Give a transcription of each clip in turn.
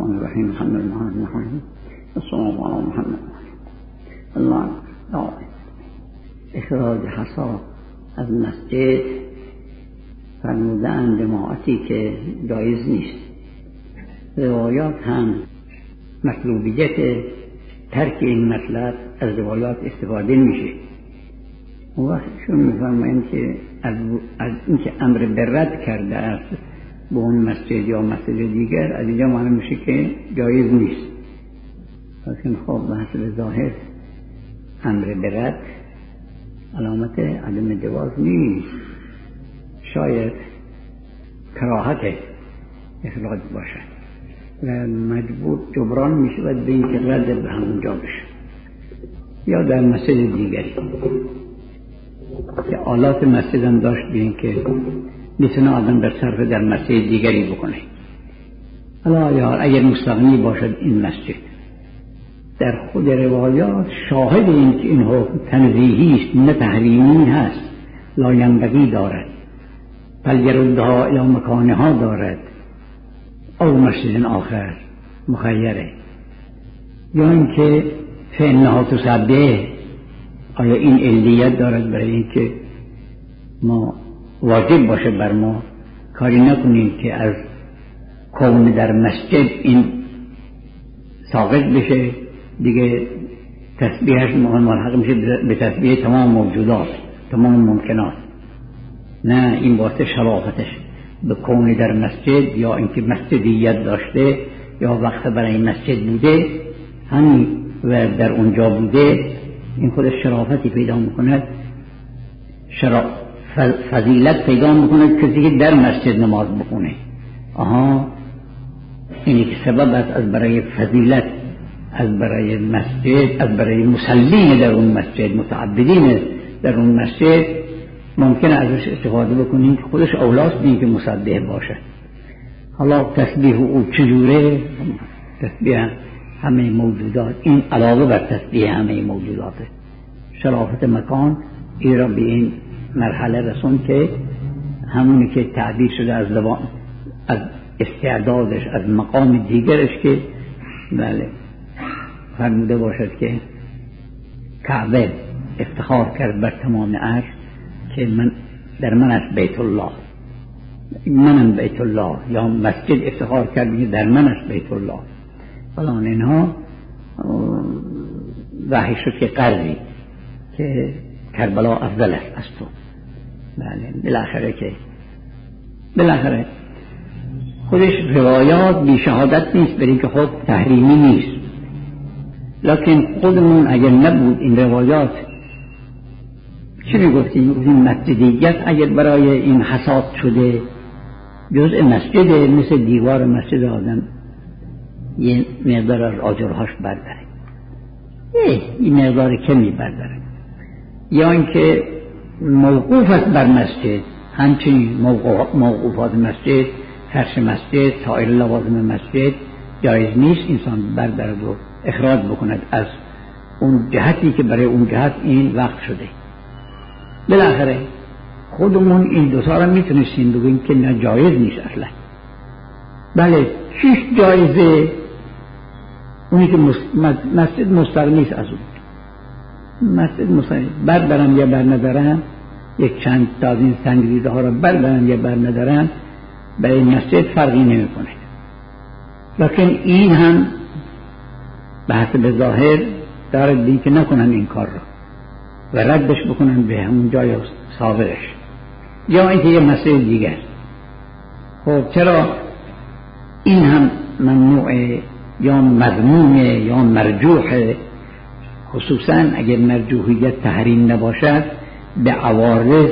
الرحمن الرحیم الحمد لله رب العالمین والصلاة علی محمد. الله اخراج حصا از مسجد فرمودند جماعتی که جایز نیست. روایات هم مطلوبیت ترک این مطلب از روایات استفاده میشه. اون وقت شون میفرمایند که از اینکه امر به رد کرده است به اون مسجد یا مسجد دیگر، از اینجا معلوم میشه که جایز نیست. لیکن خب بحث به ظاهر امر به رد علامت عدم جواز نیست، شاید کراهت اخراج باشد و مجبور جبران میشود به اینکه رد به همونجا بشه یا در مسجد دیگری که آلات مسجد هم داشت به اینکه میتونه آدم در صرف در مسجد دیگری بکنه. حالا یا اگر مستغنی باشد این مسجد، در خود روایات شاهد این که این حکم تنزیهی است نه تحریمی هست، لا ینبغی دارد، فلیردها الی مکانها دارد، او مسجد آخر مخیره، یا اینکه فانها تسبح، آیا این علیت دارد برای اینکه ما واجب باشه بر ما کاری نکنیم که از کون در مسجد این ساقط بشه دیگه، تسبیحش ملحق میشه به تسبیح تمام موجودات تمام ممکنات. نه، این واسه شرافتش به کون در مسجد یا اینکه مسجدیت داشته یا وقت برای مسجد بوده همین و در اونجا بوده، این خودش شرافتی پیدا میکند، فضیلت پیدا میکند کسی که در مسجد نماز بخونه. اینی که سبب است از برای فضیلت، از برای مسجد، از برای مسلین در اون مسجد، متعبدین در اون مسجد ممکنه ازش استفاده بکنیم که خودش اولاست بین که مصدق باشه. حالا تسبیح او چجوره؟ تسبیح همه موجودات، این علاوه بر تسبیح همه موجوداته. شرافت مکان این را به این مرحله رسون که همونی که تعبیر شده از زبان، از استعدادش، از مقام دیگرش که بله فرموده باشد که کعبه افتخار کرد بر تمام عرش که در من است بیت الله، منم بیت الله، یا مسجد افتخار کرد در من است بیت الله فلان. اینها وحی شد که قرضی که کربلا افضل است از تو. بله بالاخره خودش روایات بی شهادت نیست برای که خود تحریمی نیست، لکن خودمون اگر نبود این روایات چی میگفتیم؟ این مسجدیت اگر برای این حساب شده جزء مسجده، مثل دیوار مسجد آدم یه مقدار از آجرهاش برداره، این مقدار کمی برداره، یا اینکه موقوف است بر مسجد، همچنین موقوفات مسجد، فرش مسجد، سایر لوازم مسجد جایز نیست انسان بردارد و اخراج بکند از اون جهتی که برای اون جهت این وقت شده. بالاخره خودمون این دوتا را میتونستیم بگیم که نه جایز نیست اصلا. بله چیش جایزه؟ اونی که مسجد مستغنی است از اون مسجد مستغنی، بردارم یا بر ندارم، یک چند تا از این سنگریزه ها را بردارم یا بر ندارم برای مسجد فرقی نمی کنه. لیکن این هم بحث به ظاهر دارد بین که نکنن این کار را و ردش بکنن به همون جای سابقش، یا اینکه یه مسئله دیگر. خب چرا این هم ممنوعه یا مذمومه یا مرجوحه؟ خصوصا اگر مرجوحیت تحریم نباشد به عوارض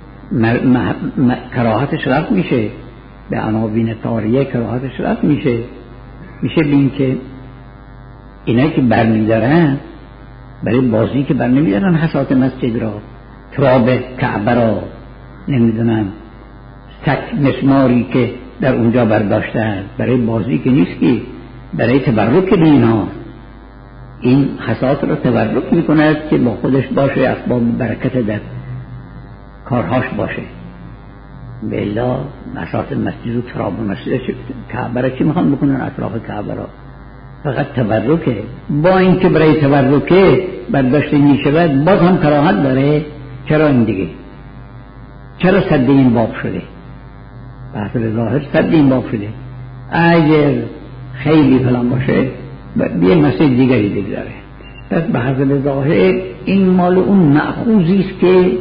کراهتش رفت میشه، به عناوین طاریه کراهتش رفت میشه بین که اینایی که برمیدارن برای بازی که برنمیدارن حسات مسجد را، تراب کعبه را، نمیدونم تک مسماری که در اونجا برداشتن، برای بازی که نیست، که برای تبرک به اینها. این حسات را تبرک میکند که با خودش باشه، اسباب برکت در کارهاش باشه. بلا مساحت مسجد و تراب مسجد کعبه را چی میخوان بکنن اطراف کعبه را؟ فقط تبرکه. با اینکه برای تبرکه برداشته میشود باز هم کراهت داره. چرا این دیگه؟ چرا صد این باب شده؟ به حسب ظاهر صد این باب شده. اگر خیلی فلان باشه یه مسجد دیگری بگذاره. پس به حسب ظاهر این مال اون مأخوذی است که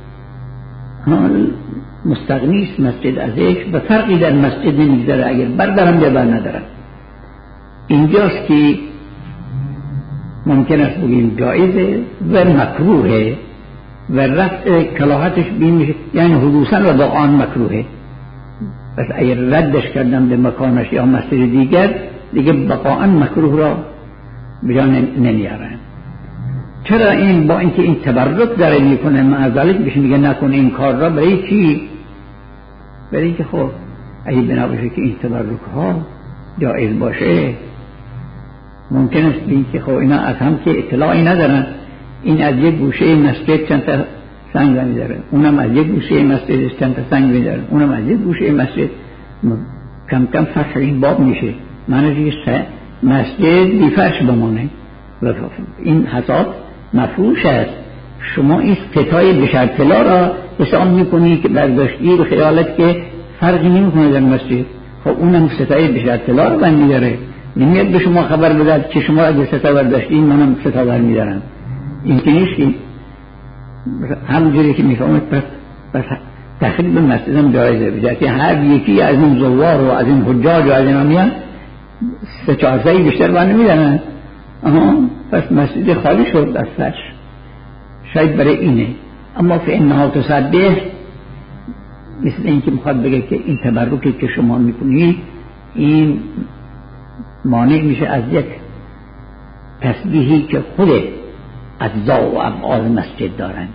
مستغنی است مسجد ازش و فرقی در مسجد نمیگذاره اگر بردارم یا بر ندارم. اینجاست که ممکن است بگیم جایزه و مکروهه و رفع کلاهتش بین میشه، یعنی حدوثا و واقعا مکروهه. پس اگر ردش کردم به مکانش یا مسجد دیگر دیگه واقعا مکروه را به جا نمیارن. چرا این با اینکه این تبرک داره میکنه معذالک بشه میگه نکن این کار را؟ برای چی؟ برای اینکه خب اگه بنا باشه که این تبرک ها جایز باشه ممکن است این که خب اینا از هم که اطلاعی ندارن، این از یک گوشه مسجد چند تا سنگ می‌ذاره، اونم از یک گوشه مسجد چند تا سنگ می‌ذاره، اونم از یک گوشه مسجد. کم کم فتح این باب میشه، معنی که مسجد بی فرش بمانه و این حساب مفروش است. شما این ستای بشرطلا را حساب میکنی که برداشتی به خیالت که فرقی نمیکنه در مسجد. خب اونم ستای بشرطلا رو بند میداره، نمیاد به شما خبر بدهد که شما اگه ستا برداشتین منم ستا بر میدارم. این که نیستی همونجوری که میفهمید. پس تخریب به مسجد هم جایزه بجاید که هر یکی از این زوار و از این حجاج و از این آمیان 3-4 سایی بیشتر بر نمیدارن. پس مسجد خالی شد از فرش. شاید برای اینه. اما فإنها تصدق مثل این که میخواد بگه که این تبرکی که شما میکنید این مانع میشه از یک تسبیحی که خود اجزا و ابعاد مسجد دارن.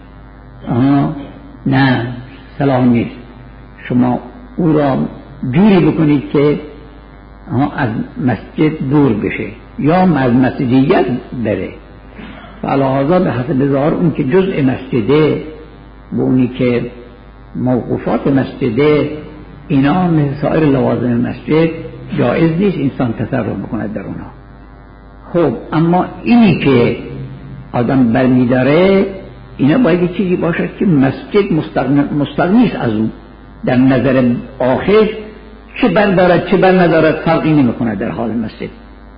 نه صلاح نیست شما او را جوری بکنید که از مسجد دور بشه یا از مسجدیت بره. فعلاحظا به حسب ظاهر اون که جزء مسجده و اونی که موقوفات مسجده اینا مثل سایر لوازم مسجد جایز نیست انسان تصرف بکند در اونها. خب اما اینی که آدم برمیداره اینا باید یک چیزی باشد که مسجد مستغنی است از اون. در نظر آخر چه بردارد چه بر ندارد فرقی نمی کند در حال مسجد.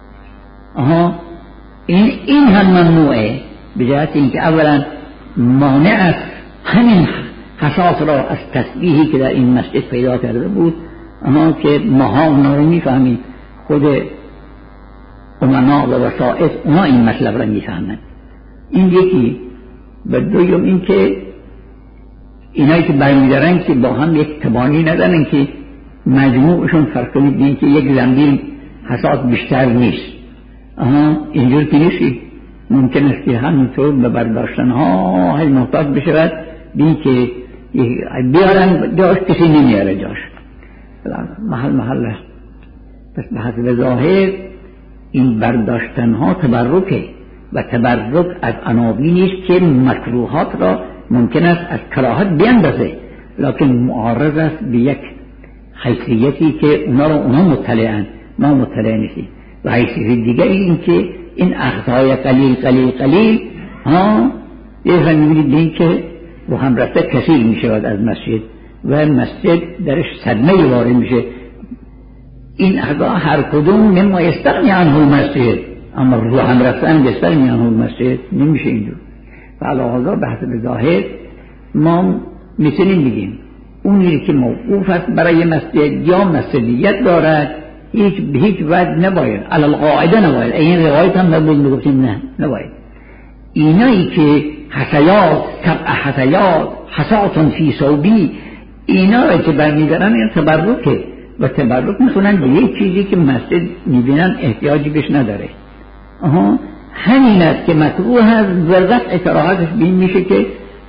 این هم ممنوعه به جهت اینکه اولا مانع است همین حساس را از تسبیحی که در این مسجد پیدا کرده بود. اما که ماها اونا رو میفهمیم، خود امنا و وسائط اونا این مطلب را میفهمند. این یکی. و دویم این که اینایی که برمیدارن که با هم یک تبانی ندارن که مجموعشون فرق کنید بین که یک زنبیل حساس بیشتر نیست. اینجور که نیستی. ممکن است که همینطور به برداشتن ها هی محتاج بشود بین که بیارن جاش کسی نمیاره جاش محل است. پس به حسب ظاهر این برداشتن ها تبرکه و تبرک از عناوینی نیست که مکروهات را ممکن است از کراهت بیندازه، لکن معارض است به یک حیثیتی که اونا مطلعن، ما مطلع نیستیم. و حیثیت دیگری این که این اخذهای قلیل یه هم میبینید به این که رو هم رفته کثیر میشود از مسجد و مسجد درش صدمه وارد میشه. این اخذها هر کدوم مما یستغنی عنه المسجد، اما رو هم رفتن یستغنی عنه المسجد نمیشه اینجور. فعلاحظا به حسب ظاهر ما میتونیم بگیم اونی که موقوف است برای مسجد یا مسجدیت دارد هیچ وجه نباید، علی القاعده نباید. این روایت هم نباید میگفتیم نه نباید. اینایی که حسیات سبع حسیات حساتون فی صوبی اینا را که برمیدارن این تبرکه و تبرک میخونن به یک چیزی که مسجد میبینن احتیاجی بهش نداره. همین است که مکروه هست و رفع کراهتش بین میشه که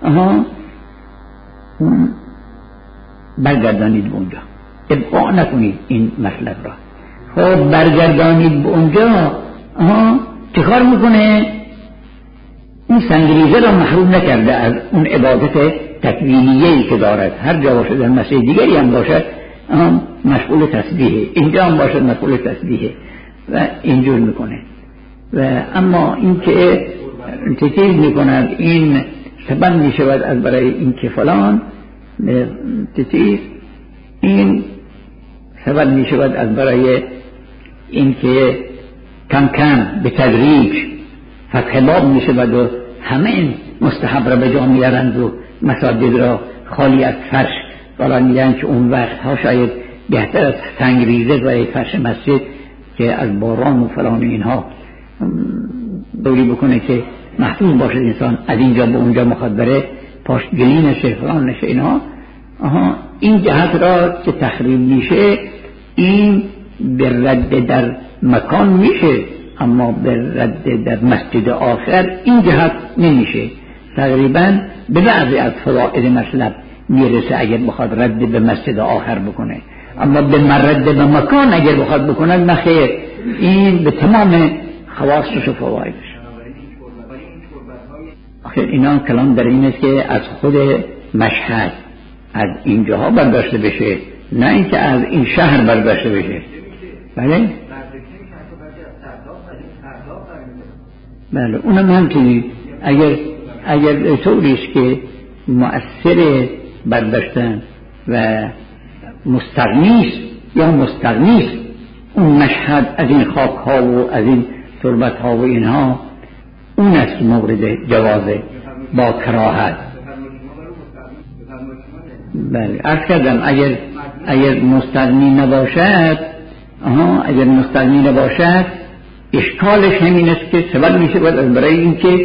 برگردانید به اونجا، ابقا نکنید این مطلب را. خب برگردانید به اونجا چه کار میکنه؟ اون سنگریزه را محروم نکرده از اون عبادت تکوینیه‌ای که دارد، هر جا باشه در مسجد دیگری هم باشد مشغول تسبیحه، اینجا هم باشد مشغول تسبیحه و اینجور میکنه. و اما این که تکیز میکند این سبب میشود از برای این که فلان تکیز، این سبب میشود از برای این که کم کم به تدریج فتح باب میشود و همه این مستحب را به جا میارند و مساجد را خالی از فرش والا میگن که اون وقت ها شاید بهتر از سنگریزه برای فرش مسجد که از باران و فلان اینها دوری بکنه که محفوظ باشه انسان از اینجا به اونجا مخاطب بره، پاش گلی نشه فلان نشه اینها. این جهت را که تخریب میشه این به رد در مکان میشه، اما به رد در مسجد آخر این جهت نمیشه. تقریبا به بعضی از فوائد مطلب میرسه اگر بخواد رد به مسجد آخر بکنه، اما به مرد به مکان اگر بخواد بکنه نخیر، این به تمام خواصش و فوائدش. آخر اینا کلام در این است که از خود مشهد از اینجاها برداشته بشه، نه اینکه از این شهر برداشته بشه. بله بله اونم همچنین اگر طوریست که مؤثر برداشتن و مستغنیست یا مستغنیست اون مشهد از این خاک ها و از این تربت ها و اینها، اون است مورد جوازه با کراهت. بله عرض کردم اگر مستغنی نباشد اگر مستغنی نباشد اشکالش همین است که سبب میشه برای اینکه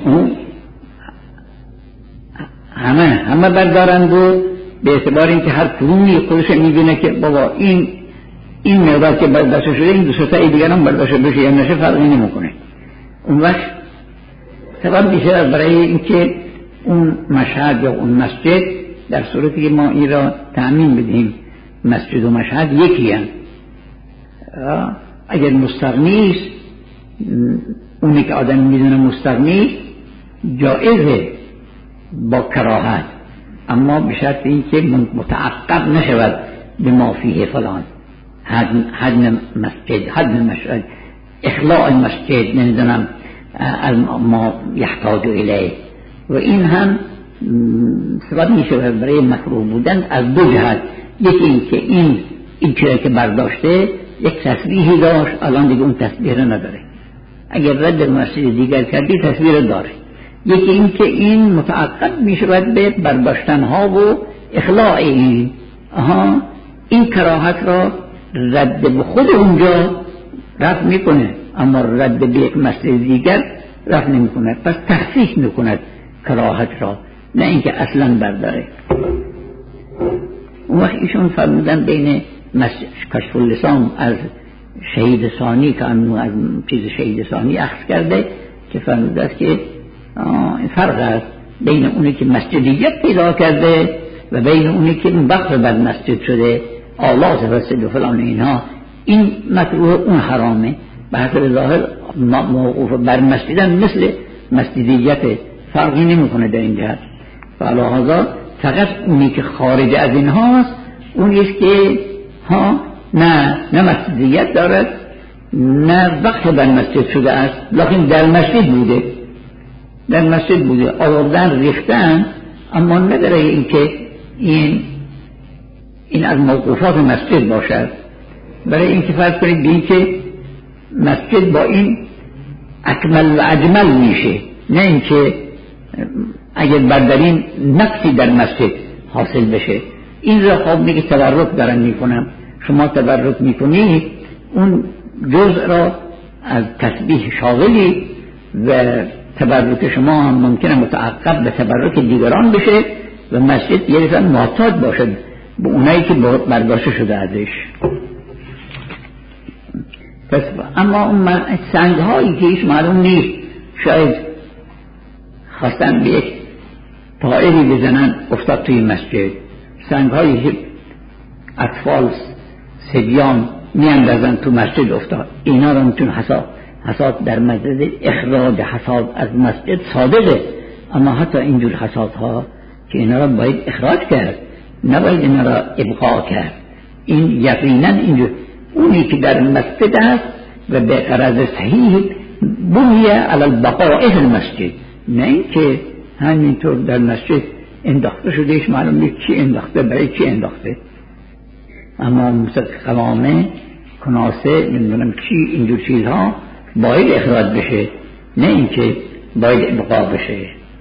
همه بردارند و به اعتبار اینکه هر کدومی خودش میبینه که بابا این مقدار که برداشته شده این دو تا دیگر هم برداشته بشه یا نشه فرقی نمیکنه. اون وقت سبب میشه برای اینکه اون مشهد یا اون مسجد در صورتی که ما این را تأمین بدیم مسجد و مشهد یکی هم، اگر مستغنیست اونی که آدم میدونه مستغنیست جایزه با کراهت، اما به شرط این که متعقب نشود به ما فیه فلان حد مسجد اخلاء المسجد نمیدونم ما یحتاج الیه. و این هم سبب میشه برای مکروه بودن از دو جهت. یکی این که این چیزی که برداشته یک تسبیحی داشت، الان دیگه اون تسبیح رو نداره، اگر رد مسجد دیگر کردی تسبیح رو داره. یکی این که این متعقب میشود به برداشتن ها و اخلاء این کراهت را رد به خود اونجا رفع میکنه، اما رد به یک مسجد دیگر رفع نمیکنه، پس تخفیف میکند کراهت را، نه اینکه اصلا برداره. اون وقت ایشون فرمودن بین کشف اللسان از شهید ثانی که از چیز شهید ثانی اخذ کرده که فرموده است که فرق است بین اونی که مسجدیت پیدا کرده و بین اونی که وقف بر مسجد شده آلات مسجد و فلان اینها، این مکروه اون حرامه. به حسب ظاهر موقوف بر مسجدن مثل مسجدیت فرقی نمیکنه در این جهت. فعلاحظا فقط اونی که خارج از این هاست اونیست که نه مسجدیت دارد نه وقت بر مسجد شده است، لکن در مسجد بوده آوردن ریختن، اما نداره اینکه این از موقوفات مسجد باشد. برای اینکه فرض کنید به اینکه مسجد با این اکمل و اجمل میشه، نه اینکه اگر بردارین نقصی در مسجد حاصل بشه. این را خواب میگه تبرک دارن میکنم، شما تبرک میکنید اون جزء را از تسبیح شاغلی و تبرک شما هم ممکنه متعقب به تبرک دیگران بشه و مسجد یه رسان محتاج باشد به اونایی که برداشته شده ازش. پس اما اون سنگ هایی که هیچ معلوم نیست، شاید خواستن به یک طائری بزنن افتاد توی مسجد، سنگ هایی که اطفال صبیان میاندازن تو مسجد افتاد، اینا رو میتون حساد در مسجد اخراج حساد از مسجد صادقه، اما حتی اینجور حسادها که اینا را باید اخراج کرد، نباید اینا را ابقا کرد. این یقینا اینجور اونی که در مسجد است و به غرض صحیح بنی علی البقاء فی المسجد، نه اینکه همینطور در مسجد انداخته شده ایش معلوم نیست چی انداخته برای چی انداخته. اما مثل قوامه، کناسه، نمیدونم چی، اینجور چیزها باید اخراج بشه، نه اینکه باید ابقا بشه.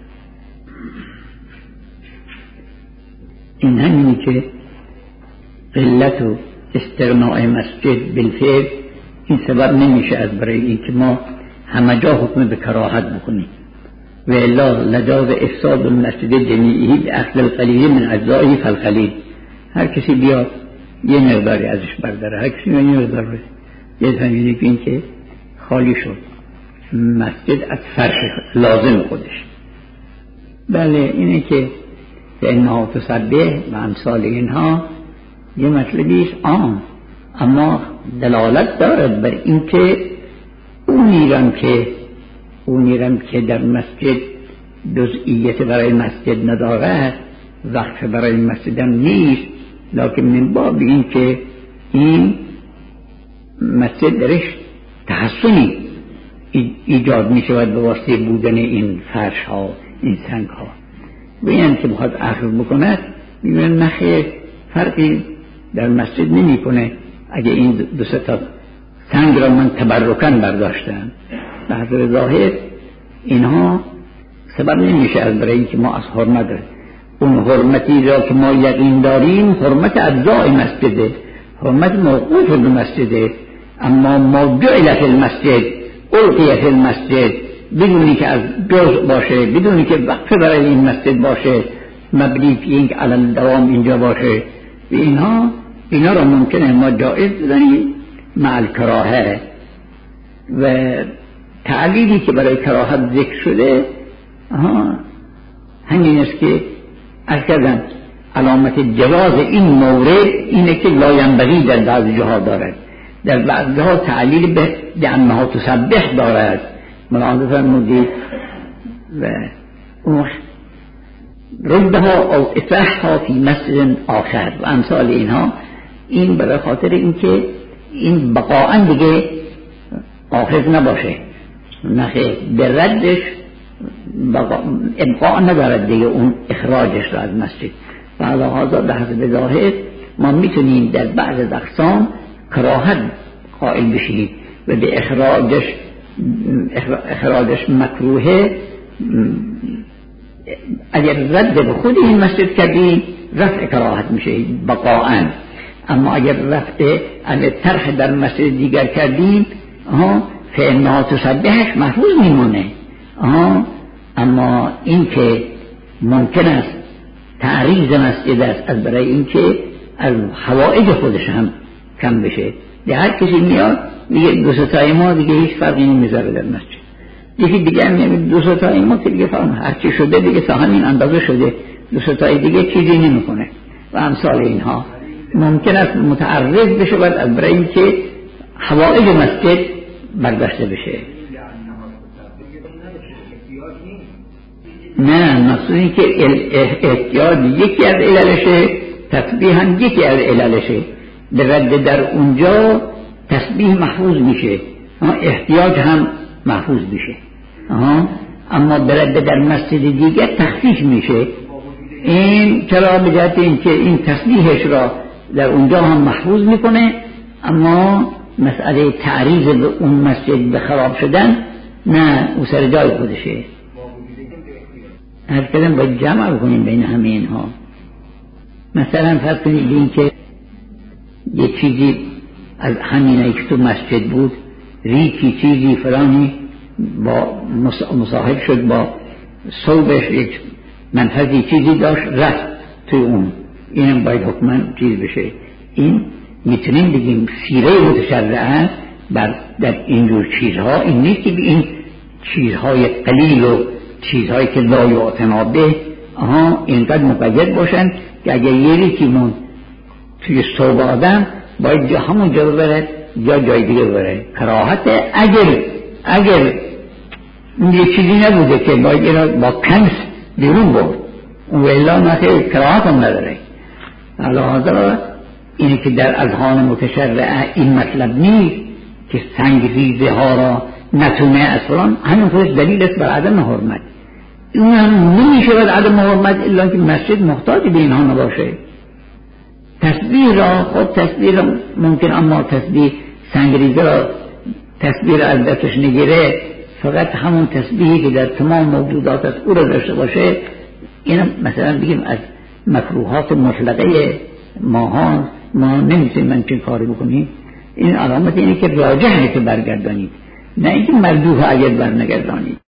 این همینی که قلت و استغناء مسجد بالفعل این سبب نمیشه از برای این که ما همه جا حکم به کراهت بکنیم. و الا لجاز افساد المسجد جمیعی به اخذ القلیل من اجزائه فالقلیل. هر کسی بیاد یه مقداری ازش برداره، هر کسی یه مقدار یه زمینی که این که خالی شد مسجد از فرش لازم خودش. بله اینه که انها تسبح و امثال اینها یه مطلبی است عام، اما دلالت دارد بر اینکه اونیرم که در مسجد جزئیت برای مسجد ندارد، وقت برای مسجد هم نیست، لکن من باب این که این مسجد درش تحسنی ایجاد می شود به واسطه بودن این فرش ها، این سنگ ها. و این که بخواد اخذ بکند میگوین نخیر، فرقی در مسجد نمی کنه اگه این دو سه تا سنگ را من تبرکن برداشتم. به حضر ظاهر اینها سبب نمیشه از برای اینکه ما از حرمت داریم. اون حرمتی را که ما یقین داریم حرمت اجزای مسجده، حرمت موقوف به مسجده. اما ما جعل فی المسجد القی فی المسجد، بدونی که از جزء باشه، بدونی که وقف برای این مسجد باشه، مبنی که این علل دوام اینجا باشه، و اینا را ممکنه ما جائز بدانیم مع الکراهه. و تعلیلی که برای کراهت ذکر شده همین است که اصلا علامت جواز این مورد اینه که لاینبغی در بعض جاها دارد، در بعض جاها تعلیل به انها تسبح دارد. ملاحظه فرمودید و ردها او اطرحها فی مسجد آخر و امثال اینها. این برای خاطر اینکه این بقاعا دیگه آخر نباشه، نخیر به ردش ابقاء ندارد دیگه اون اخراجش را از مسجد. و لحاظا به حسب ظاهر ما میتونیم در بعض اقسام کراهت قائل بشیم و به اخراجش مکروهه. اگر رد به خود این مسجد کردیم رفع کراهت میشه بقاعا، اما اگر رفع طرح در مسجد دیگر کردیم فإنها تسبحش محفوظ میمونه. اما این که ممکن است تعریض مسجد است از برای این که از حوائج خودش هم کم بشه. ده هر کسی میاد میگه دو ستای ما دیگه هیچ فرقی نمیذاره در مسجد، یکی دیگه میگه دو ستای ما که دیگه فرق هرچی شده دیگه تا همین اندازه شده، دو ستای دیگه چیزی نمیکنه و امثال اینها. ممکن است متعرض بشه بعد از برای این که حوائج مسجد برداشته بشه. نه، مقصود این که احتیاج یکی از عللشه، تسبیح هم یکی از عللشه. به رد در اونجا تسبیح محفوظ میشه، احتیاج هم محفوظ میشه. اما به رد در مسجد دیگر تخفیف میشه. این چرا؟ به جهت این که این تسبیحش را در اونجا هم محفوظ میکنه، اما مسئله تعریض به اون مسجد به خراب شدن نه، او سر جای خودشه. هر کدام باید جمع بکنیم بین همه اینها. مثلا فرض کنید این که یک چیزی از همینایی که تو مسجد بود، ریکی چیزی فلانی با مصاحب شد با صوبش، یک منفذی چیزی داشت رفت توی اون، اینم باید حکما چیز بشه. این میتونیم بگیم سیره متشرعه در اینجور چیزها این نیست که این چیزهای قلیل و چیزهایی که لا یعتنا به اینقدر مقید باشن که اگر یه ریکی مون توی صوب آدم باید همون جا ببرد یا جای دیگه ببرد. کراهت اگر یه چیزی نبوده که باید اینا با کنس بیرون برد، اون ویلا نخیر کراهت هم نداره. حالا اینه که در اذهان متشرع این مطلب نیست که سنگریزه ها را نتونه اصلا، همین خودش دلیل است بر عدم حرمت. اون هم نمیشه بر عدم حرمت الا که مسجد محتاج به اینها نباشه. تسبیح را خود تسبیح را ممکن، اما تسبیح سنگریزه را تسبیح را از دستش نگیره، فقط همون تسبیحی که در تمام موجودات از او را داشته باشه. این مثلا بگیم از مکروهات مطلقه ما نمیتونیم من چه کاری بکنیم. این علامت اینه که راجحه که برگردانید، نه اینکه مردوح اگر برنگردانید.